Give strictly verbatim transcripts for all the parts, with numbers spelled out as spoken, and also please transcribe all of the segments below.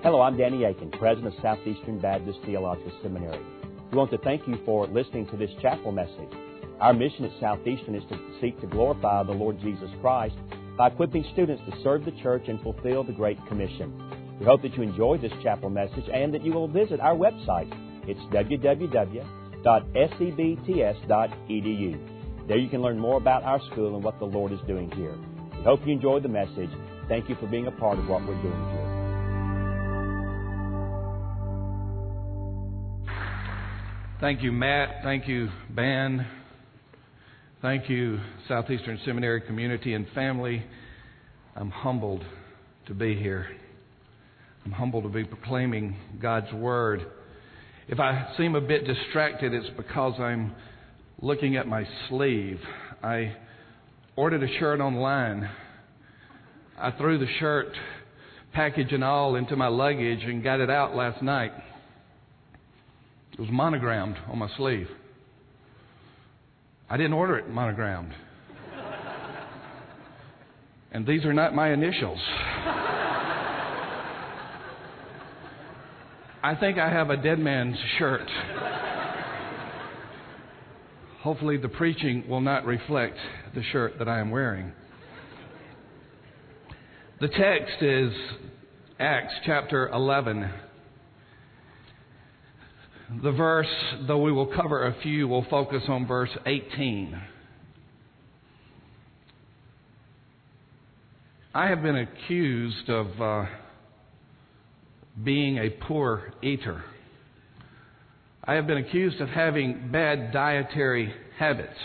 Hello, I'm Danny Aiken, President of Southeastern Baptist Theological Seminary. We want to thank you for listening to this chapel message. Our mission at Southeastern is to seek to glorify the Lord Jesus Christ by equipping students to serve the church and fulfill the Great Commission. We hope that you enjoy this chapel message and that you will visit our website. It's w w w dot s e b t s dot e d u. There you can learn more about our school and what the Lord is doing here. We hope you enjoyed the message. Thank you for being a part of what we're doing here. Thank you, Matt. Thank you, Ben. Thank you, Southeastern Seminary community and family. I'm humbled to be here. I'm humbled to be proclaiming God's Word. If I seem a bit distracted, it's because I'm looking at my sleeve. I ordered a shirt online. I threw the shirt, package and all, into my luggage and got it out last night. It was monogrammed on my sleeve. I didn't order it monogrammed. And these are not my initials. I think I have a dead man's shirt. Hopefully the preaching will not reflect the shirt that I am wearing. The text is Acts chapter eleven. The verse, though we will cover a few, will focus on verse eighteen. I have been accused of uh, being a poor eater. I have been accused of having bad dietary habits.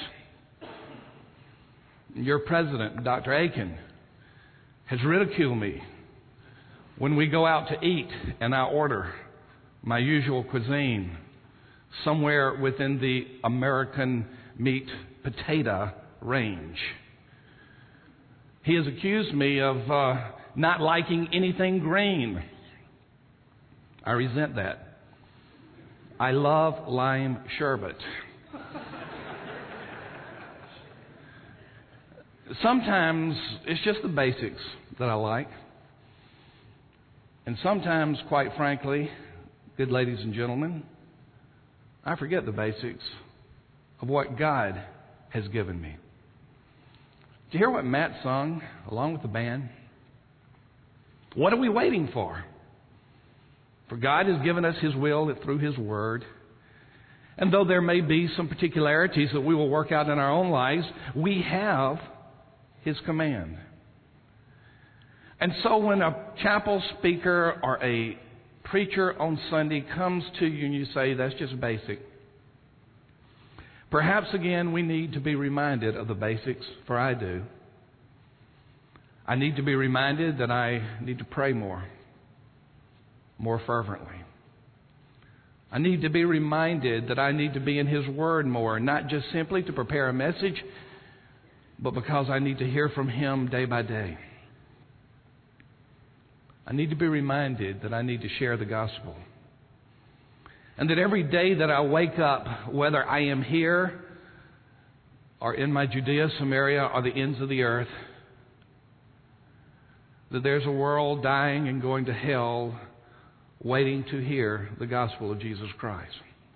Your president, Doctor Aiken, has ridiculed me when we go out to eat and I order my usual cuisine somewhere within the American meat potato range. He has accused me of uh, not liking anything green. I resent that. I love lime sherbet. Sometimes it's just the basics that I like. And sometimes, quite frankly, good ladies and gentlemen, I forget the basics of what God has given me. Did you hear what Matt sung along with the band? What are we waiting for? For God has given us His will through His Word. And though there may be some particularities that we will work out in our own lives, we have His command. And so when a chapel speaker or a preacher on Sunday comes to you and you say, that's just basic, perhaps again we need to be reminded of the basics, for I do. I need to be reminded that I need to pray more, more fervently. I need to be reminded that I need to be in His Word more, not just simply to prepare a message, but because I need to hear from Him day by day. I need to be reminded that I need to share the gospel. And that every day that I wake up, whether I am here or in my Judea, Samaria, or the ends of the earth, that there's a world dying and going to hell waiting to hear the gospel of Jesus Christ.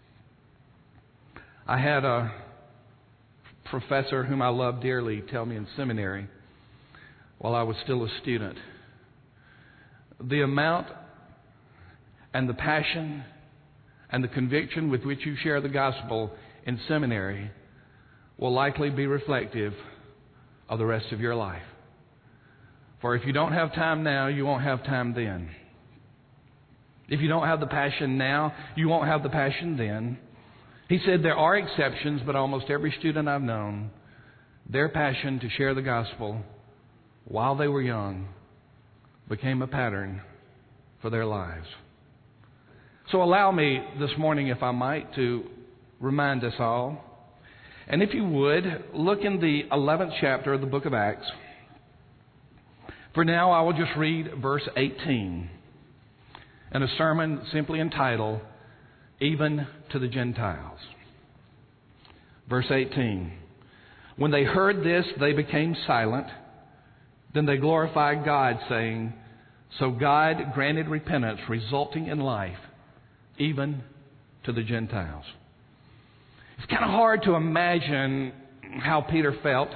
I had a professor whom I loved dearly tell me in seminary while I was still a student, the amount and the passion and the conviction with which you share the gospel in seminary will likely be reflective of the rest of your life. For if you don't have time now, you won't have time then. If you don't have the passion now, you won't have the passion then. He said there are exceptions, but almost every student I've known, their passion to share the gospel while they were young became a pattern for their lives. So allow me this morning, if I might, to remind us all. And if you would, look in the eleventh chapter of the book of Acts. For now, I will just read verse eighteen in a sermon simply entitled, Even to the Gentiles. Verse eighteen. When they heard this, they became silent. Then they glorified God, saying, So God granted repentance resulting in life, even to the Gentiles. It's kind of hard to imagine how Peter felt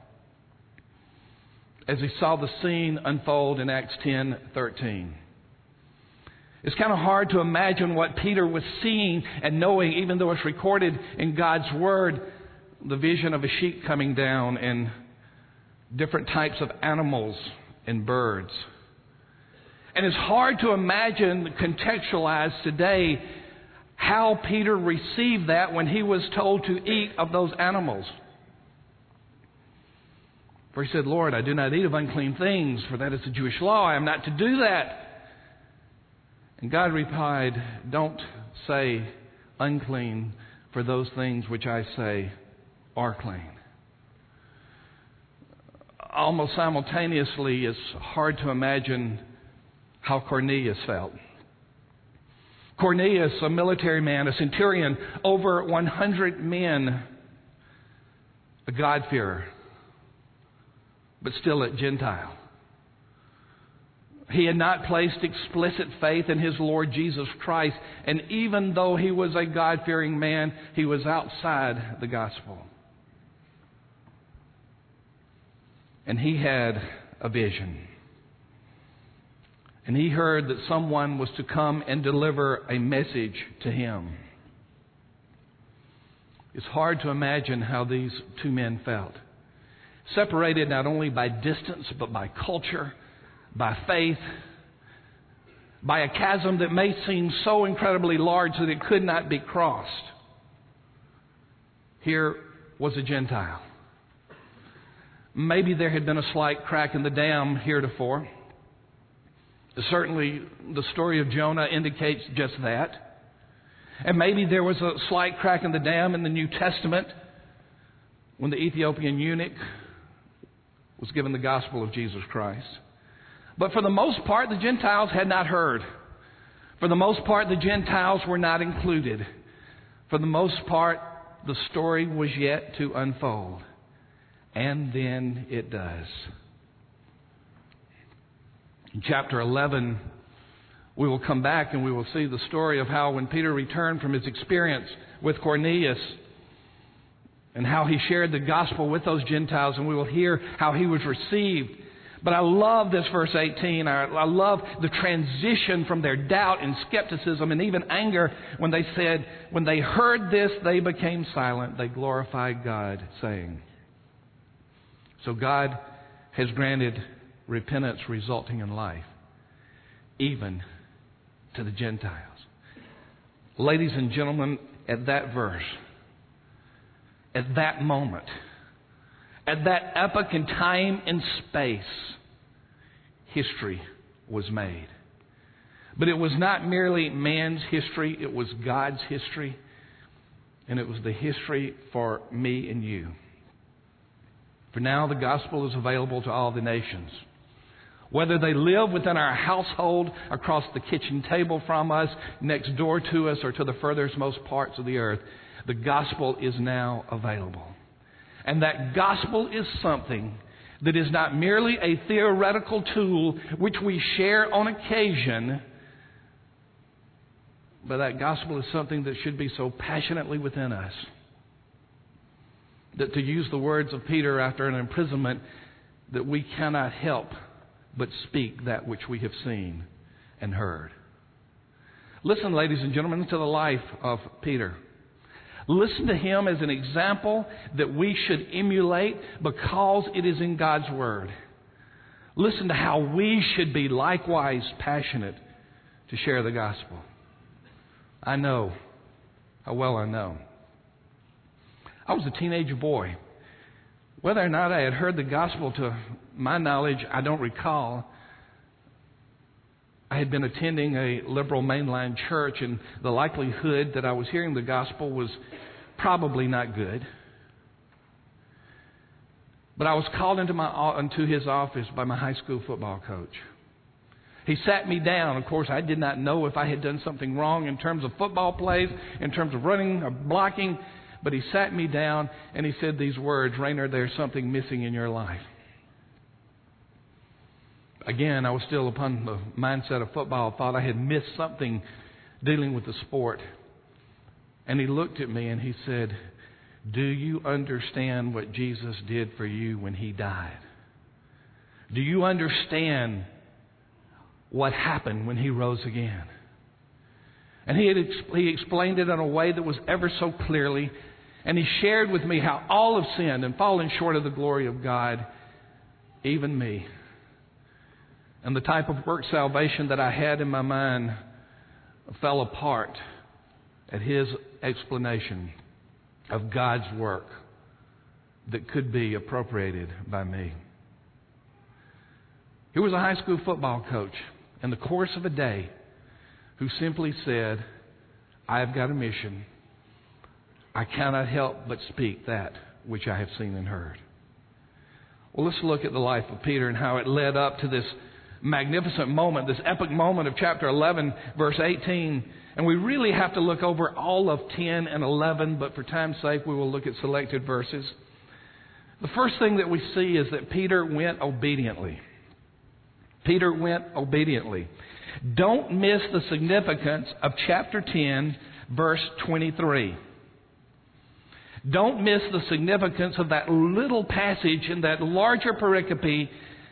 as he saw the scene unfold in Acts ten thirteen. It's kind of hard to imagine what Peter was seeing and knowing, even though it's recorded in God's Word, the vision of a sheep coming down and different types of animals and birds. And it's hard to imagine, contextualize today, how Peter received that when he was told to eat of those animals. For he said, Lord, I do not eat of unclean things, for that is the Jewish law. I am not to do that. And God replied, don't say unclean, for those things which I say are clean. Almost simultaneously, it's hard to imagine how Cornelius felt. Cornelius, a military man, a centurion, over one hundred men, a God-fearer, but still a Gentile. He had not placed explicit faith in his Lord Jesus Christ, and even though he was a God-fearing man, he was outside the gospel. And he had a vision. And he heard that someone was to come and deliver a message to him. It's hard to imagine how these two men felt. Separated not only by distance, but by culture, by faith, by a chasm that may seem so incredibly large that it could not be crossed. Here was a Gentile. Maybe there had been a slight crack in the dam heretofore. Certainly, the story of Jonah indicates just that. And maybe there was a slight crack in the dam in the New Testament when the Ethiopian eunuch was given the gospel of Jesus Christ. But for the most part, the Gentiles had not heard. For the most part, the Gentiles were not included. For the most part, the story was yet to unfold. And then it does. In chapter eleven, we will come back and we will see the story of how when Peter returned from his experience with Cornelius and how he shared the gospel with those Gentiles, and we will hear how he was received. But I love this verse eighteen. I, I love the transition from their doubt and skepticism and even anger when they said, when they heard this, they became silent. They glorified God, saying. So God has granted repentance resulting in life, even to the Gentiles. Ladies and gentlemen, at that verse, at that moment, at that epoch in time and space, history was made. But it was not merely man's history, it was God's history, and it was the history for me and you. For now, the gospel is available to all the nations. Whether they live within our household, across the kitchen table from us, next door to us, or to the furthest most parts of the earth, the gospel is now available. And that gospel is something that is not merely a theoretical tool which we share on occasion, but that gospel is something that should be so passionately within us that, to use the words of Peter after an imprisonment, that we cannot help but speak that which we have seen and heard. Listen, ladies and gentlemen, to the life of Peter. Listen to him as an example that we should emulate because it is in God's Word. Listen to how we should be likewise passionate to share the gospel. I know how well I know. I was a teenage boy. Whether or not I had heard the gospel, to my knowledge, I don't recall. I had been attending a liberal mainline church, and the likelihood that I was hearing the gospel was probably not good. But I was called into my into his office by my high school football coach. He sat me down. Of course, I did not know if I had done something wrong in terms of football plays, in terms of running or blocking. But he sat me down and he said these words, "Rainer, there's something missing in your life. again, I was still upon the mindset of football, thought I had missed something dealing with the sport. And he looked at me and he said, do you understand what Jesus did for you when He died? Do you understand what happened when He rose again? And he, had, he explained it in a way that was ever so clearly. And he shared with me how all have sinned and fallen short of the glory of God, even me. And the type of work salvation that I had in my mind fell apart at his explanation of God's work that could be appropriated by me. He was a high school football coach in the course of a day who simply said, I have got a mission. I cannot help but speak that which I have seen and heard. Well, let's look at the life of Peter and how it led up to this magnificent moment, this epic moment of chapter eleven, verse eighteen. And we really have to look over all of ten and eleven, but for time's sake, we will look at selected verses. The first thing that we see is that Peter went obediently. Peter went obediently. Don't miss the significance of chapter ten, verse twenty-three. Don't miss the significance of that little passage in that larger pericope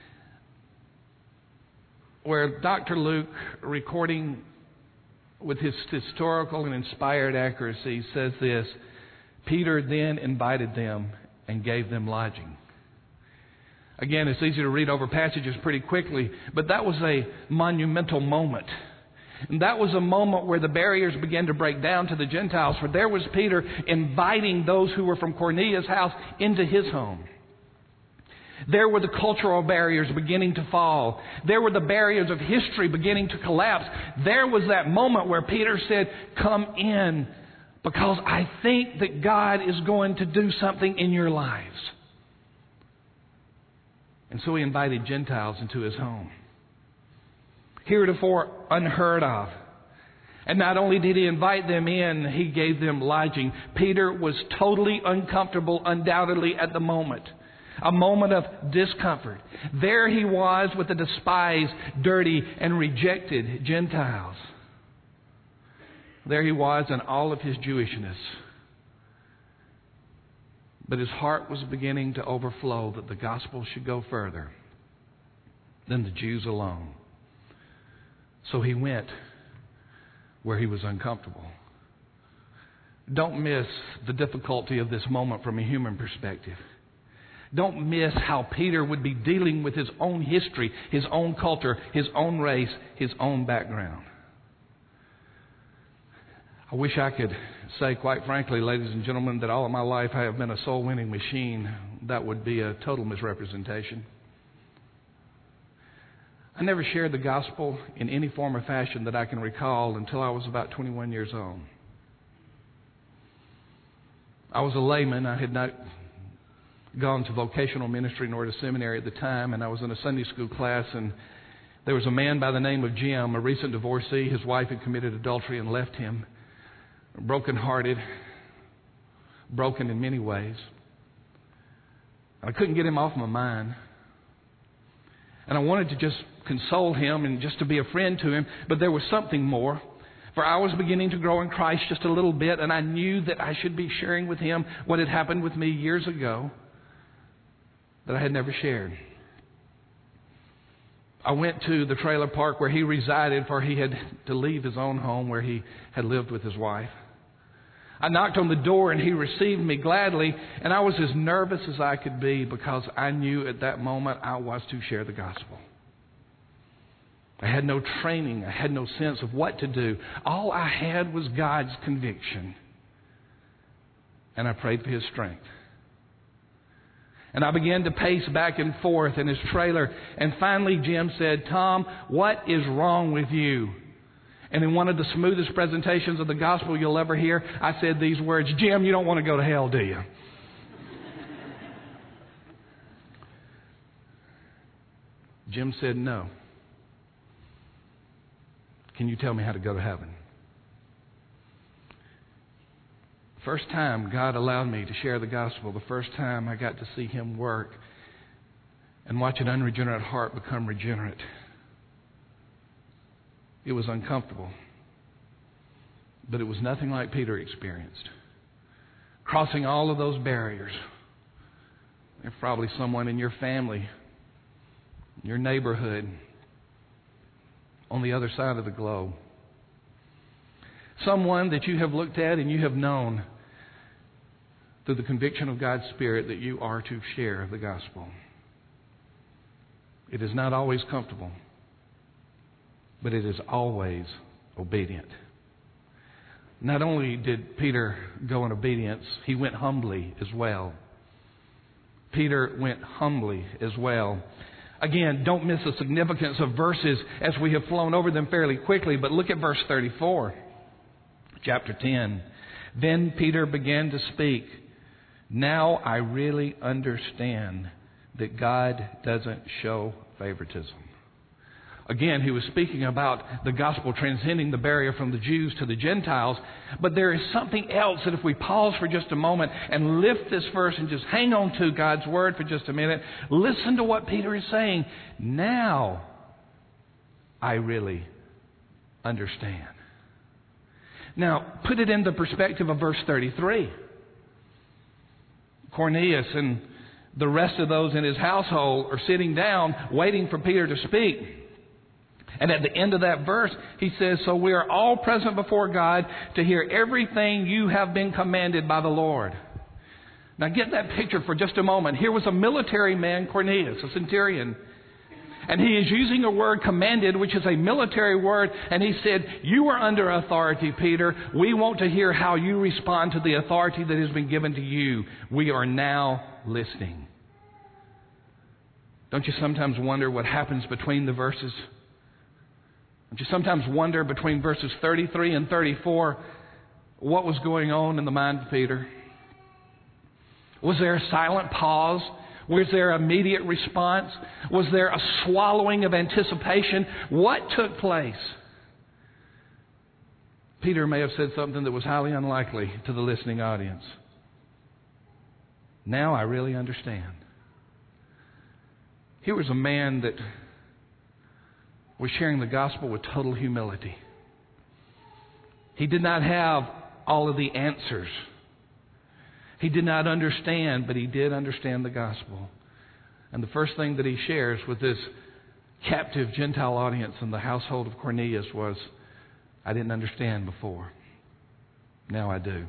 where Doctor Luke, recording with his historical and inspired accuracy, says this: Peter then invited them and gave them lodging. Again, it's easy to read over passages pretty quickly, but that was a monumental moment. And that was a moment where the barriers began to break down to the Gentiles, for there was Peter inviting those who were from Cornelius' house into his home. There were the cultural barriers beginning to fall. There were the barriers of history beginning to collapse. There was that moment where Peter said, come in, because I think that God is going to do something in your lives. And so he invited Gentiles into his home. Heretofore unheard of. And not only did he invite them in, he gave them lodging. Peter was totally uncomfortable, undoubtedly, at the moment. A moment of discomfort. There he was with the despised, dirty, and rejected Gentiles. There he was in all of his Jewishness. But his heart was beginning to overflow that the gospel should go further than the Jews alone. So he went where he was uncomfortable. Don't miss the difficulty of this moment from a human perspective. Don't miss how Peter would be dealing with his own history, his own culture, his own race, his own background. I wish I could say, quite frankly, ladies and gentlemen, that all of my life I have been a soul-winning machine. That would be a total misrepresentation. I never shared the gospel in any form or fashion that I can recall until I was about twenty-one years old. I was a layman. I had not gone to vocational ministry nor to seminary at the time, and I was in a Sunday school class, and there was a man by the name of Jim, a recent divorcee. His wife had committed adultery and left him, broken-hearted, broken in many ways. I couldn't get him off my mind. And I wanted to just console him and just to be a friend to him, but there was something more. For I was beginning to grow in Christ just a little bit, and I knew that I should be sharing with him what had happened with me years ago that I had never shared. I went to the trailer park where he resided, for he had to leave his own home where he had lived with his wife. I knocked on the door and he received me gladly, and I was as nervous as I could be because I knew at that moment I was to share the gospel. I had no training. I had no sense of what to do. All I had was God's conviction. And I prayed for his strength. And I began to pace back and forth in his trailer. And finally Jim said, Tom, what is wrong with you? And in one of the smoothest presentations of the gospel you'll ever hear, I said these words, Jim, you don't want to go to hell, do you? Jim said, no. Can you tell me how to go to heaven? First time God allowed me to share the gospel, the first time I got to see him work, and watch an unregenerate heart become regenerate. It was uncomfortable, but it was nothing like Peter experienced. Crossing all of those barriers. There's probably someone in your family, your neighborhood, on the other side of the globe. Someone that you have looked at and you have known through the conviction of God's Spirit that you are to share the gospel. It is not always comfortable, but it is always obedient. Not only did Peter go in obedience, he went humbly as well. Peter went humbly as well. Again, don't miss the significance of verses as we have flown over them fairly quickly, but look at verse thirty-four, chapter ten. Then Peter began to speak. Now I really understand that God doesn't show favoritism. Again, he was speaking about the gospel transcending the barrier from the Jews to the Gentiles. But there is something else that if we pause for just a moment and lift this verse and just hang on to God's word for just a minute, listen to what Peter is saying. Now I really understand. Now, put it in the perspective of verse thirty-three. Cornelius and the rest of those in his household are sitting down waiting for Peter to speak. And at the end of that verse, he says, so we are all present before God to hear everything you have been commanded by the Lord. Now get that picture for just a moment. Here was a military man, Cornelius, a centurion. And he is using a word commanded, which is a military word. And he said, you are under authority, Peter. We want to hear how you respond to the authority that has been given to you. We are now listening. Don't you sometimes wonder what happens between the verses? Don't you sometimes wonder between verses thirty-three and thirty-four what was going on in the mind of Peter? Was there a silent pause? Was there immediate response? Was there a swallowing of anticipation? What took place? Peter may have said something that was highly unlikely to the listening audience. Now I really understand. Here was a man that was sharing the gospel with total humility. He did not have all of the answers. He did not understand, but he did understand the gospel. And the first thing that he shares with this captive Gentile audience in the household of Cornelius was, I didn't understand before. Now I do.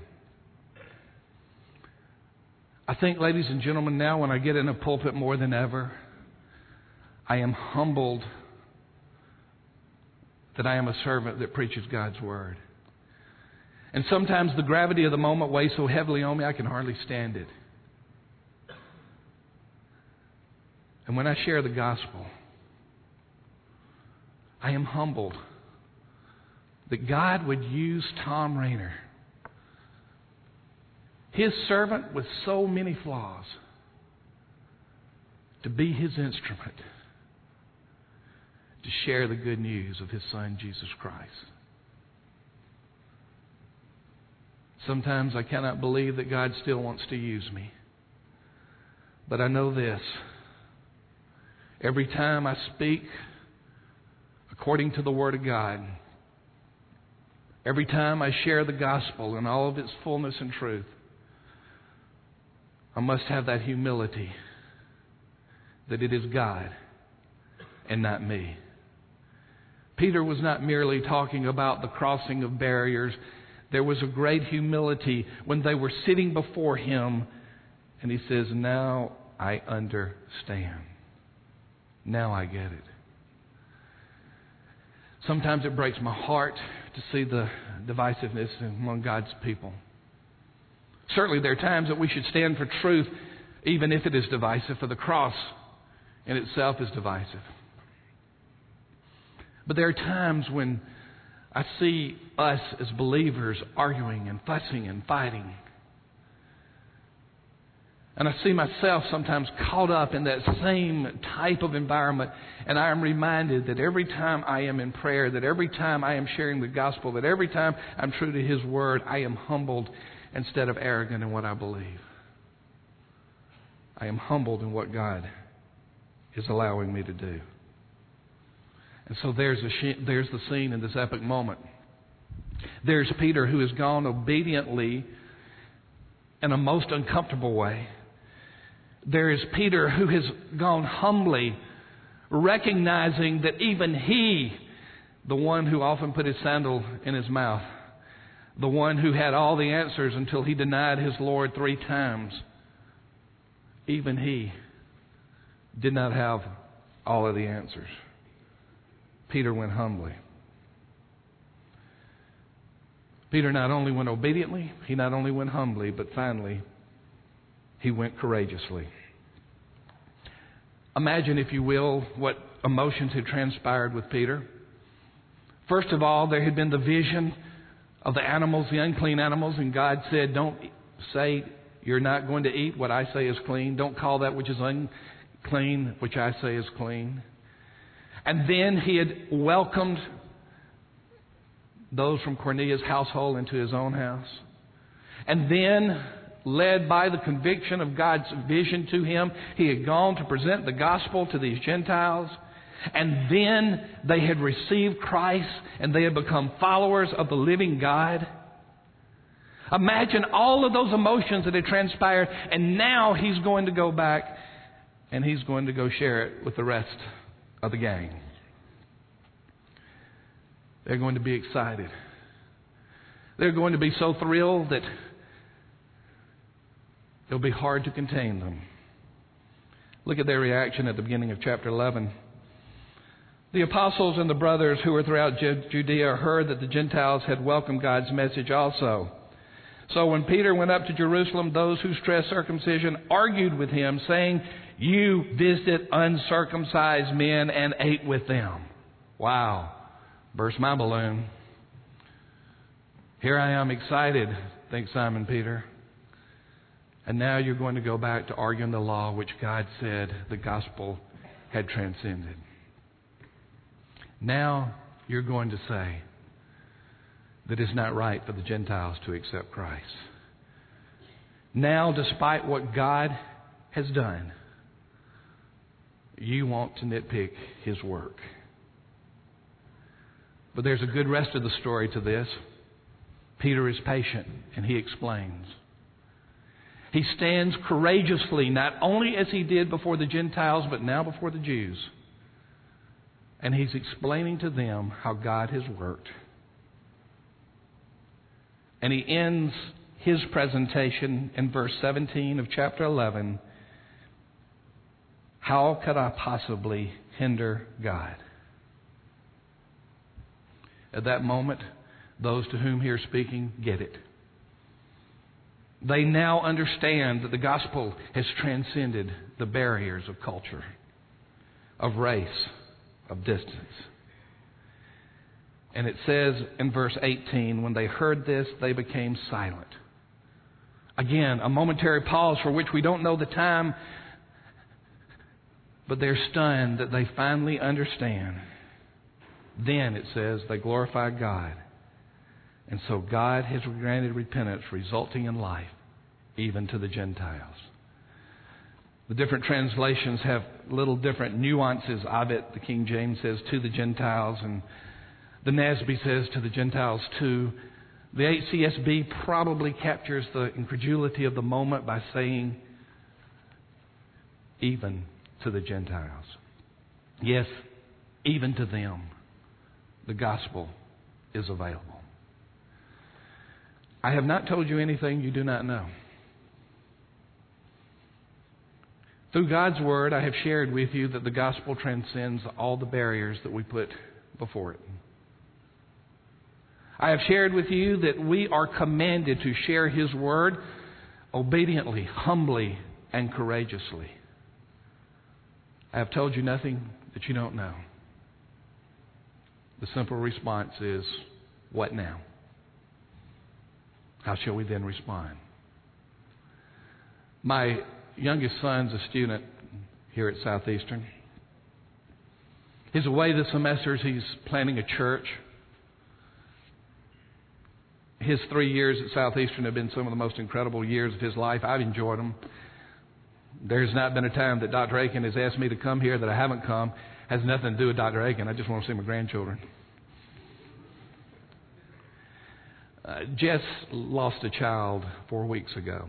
I think, ladies and gentlemen, now when I get in a pulpit more than ever, I am humbled that I am a servant that preaches God's word. And sometimes the gravity of the moment weighs so heavily on me, I can hardly stand it. And when I share the gospel, I am humbled that God would use Tom Rainer, His servant with so many flaws, to be His instrument to share the good news of His Son, Jesus Christ. Sometimes I cannot believe that God still wants to use me. But I know this. Every time I speak according to the Word of God, every time I share the gospel in all of its fullness and truth, I must have that humility that it is God and not me. Peter was not merely talking about the crossing of barriers. There was a great humility when they were sitting before him. And he says, now I understand. Now I get it. Sometimes it breaks my heart to see the divisiveness among God's people. Certainly there are times that we should stand for truth, even if it is divisive, for the cross in itself is divisive. But there are times when I see us as believers arguing and fussing and fighting. And I see myself sometimes caught up in that same type of environment. And I am reminded that every time I am in prayer, that every time I am sharing the gospel, that every time I'm true to His Word, I am humbled instead of arrogant in what I believe. I am humbled in what God is allowing me to do. And so there's, a sh- there's the scene in this epic moment. There's Peter, who has gone obediently in a most uncomfortable way. There is Peter, who has gone humbly, recognizing that even he, the one who often put his sandal in his mouth, the one who had all the answers until he denied his Lord three times, even he did not have all of the answers. Peter went humbly. Peter not only went obediently, he not only went humbly, but finally, he went courageously. Imagine, if you will, what emotions had transpired with Peter. First of all, there had been the vision of the animals, the unclean animals, and God said, don't say you're not going to eat what I say is clean. Don't call that which is unclean which I say is clean. And then he had welcomed those from Cornelius' household into his own house. And then, led by the conviction of God's vision to him, he had gone to present the gospel to these Gentiles. And then they had received Christ and they had become followers of the living God. Imagine all of those emotions that had transpired, and now he's going to go back and he's going to go share it with the rest of the gang. They're going to be excited. They're going to be so thrilled that it'll be hard to contain them. Look at their reaction at the beginning of chapter eleven. The apostles and the brothers who were throughout Judea heard that the Gentiles had welcomed God's message also. So when Peter went up to Jerusalem, those who stressed circumcision argued with him, saying, "You visited uncircumcised men and ate with them." Wow. Burst my balloon. Here I am excited, thinks Simon Peter. And now you're going to go back to arguing the law which God said the gospel had transcended. Now you're going to say that it's not right for the Gentiles to accept Christ. Now, despite what God has done, you want to nitpick His work. But there's a good rest of the story to this. Peter is patient, and he explains. He stands courageously, not only as he did before the Gentiles, but now before the Jews. And he's explaining to them how God has worked. And he ends his presentation in verse seventeen of chapter eleven. How could I possibly hinder God? At that moment, those to whom he is speaking get it. They now understand that the gospel has transcended the barriers of culture, of race, of distance. And it says in verse eighteen, when they heard this, they became silent. Again, a momentary pause for which we don't know the time, but they're stunned that they finally understand. Then, it says, they glorified God. And so God has granted repentance resulting in life, even to the Gentiles. The different translations have little different nuances of it. The King James says, to the Gentiles, and the N A S B says, to the Gentiles too. The H C S B probably captures the incredulity of the moment by saying, even to the Gentiles. Yes, even to them, the gospel is available. I have not told you anything you do not know. Through God's Word, I have shared with you that the gospel transcends all the barriers that we put before it. I have shared with you that we are commanded to share His Word obediently, humbly, and courageously. I have told you nothing that you don't know. The simple response is, what now? How shall we then respond? My youngest son's a student here at Southeastern. He's away this semester. He's planning a church. His three years at Southeastern have been some of the most incredible years of his life. I've enjoyed them. There's not been a time that Doctor Aiken has asked me to come here that I haven't come. Has nothing to do with Doctor Aiken. I just want to see my grandchildren. Uh, Jess lost a child four weeks ago.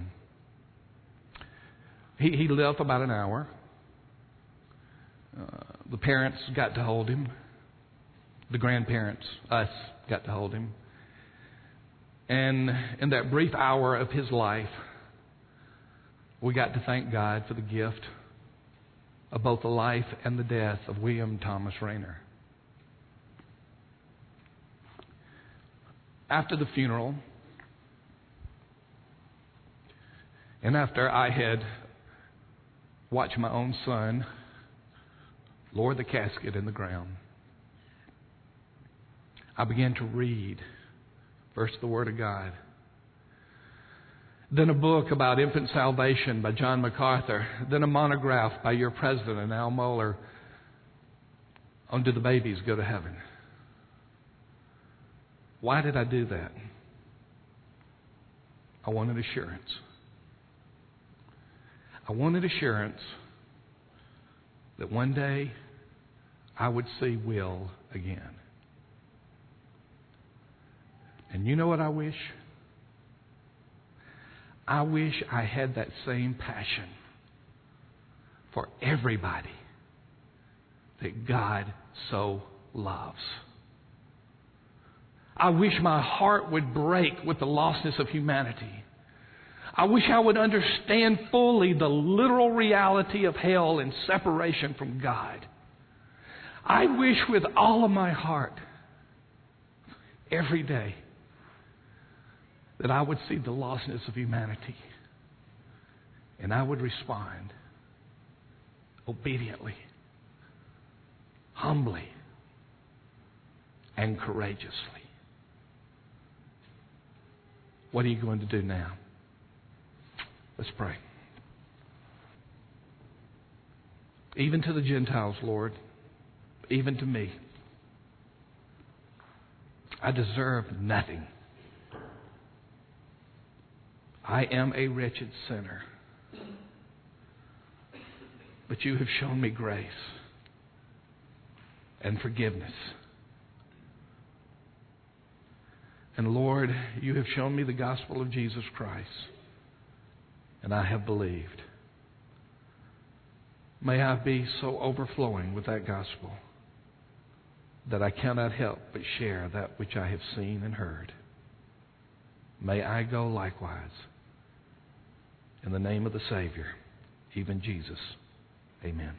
He, he lived for about an hour. Uh, the parents got to hold him. The grandparents, us, got to hold him. And in that brief hour of his life, we got to thank God for the gift of both the life and the death of William Thomas Rayner. After the funeral, and after I had watched my own son lower the casket in the ground, I began to read first the Word of God, then a book about infant salvation by John MacArthur, then a monograph by your president, Al Mohler, on Do the Babies Go to Heaven? Why did I do that? I wanted assurance. I wanted assurance that one day I would see Will again. And you know what I wish? I wish I had that same passion for everybody that God so loves. I wish my heart would break with the lostness of humanity. I wish I would understand fully the literal reality of hell and separation from God. I wish with all of my heart, every day, that I would see the lostness of humanity and I would respond obediently, humbly, and courageously. What are you going to do now? Let's pray. Even to the Gentiles, Lord, even to me, I deserve nothing. I am a wretched sinner. But you have shown me grace and forgiveness. And Lord, you have shown me the gospel of Jesus Christ, and I have believed. May I be so overflowing with that gospel that I cannot help but share that which I have seen and heard. May I go likewise. In the name of the Savior, even Jesus. Amen.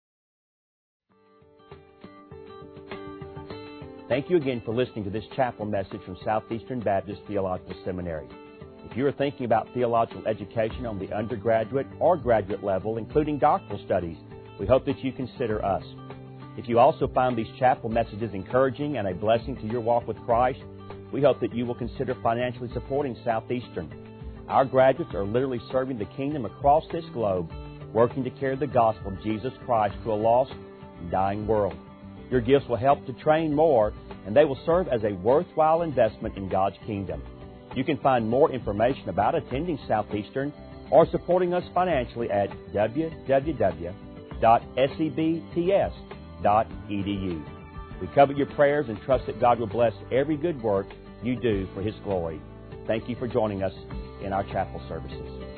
Thank you again for listening to this chapel message from Southeastern Baptist Theological Seminary. If you are thinking about theological education on the undergraduate or graduate level, including doctoral studies, we hope that you consider us. If you also find these chapel messages encouraging and a blessing to your walk with Christ, we hope that you will consider financially supporting Southeastern. Our graduates are literally serving the kingdom across this globe, working to carry the gospel of Jesus Christ to a lost and dying world. Your gifts will help to train more, and they will serve as a worthwhile investment in God's kingdom. You can find more information about attending Southeastern or supporting us financially at w w w dot s e b t s dot e d u. We covet your prayers and trust that God will bless every good work you do for His glory. Thank you for joining us in our chapel services.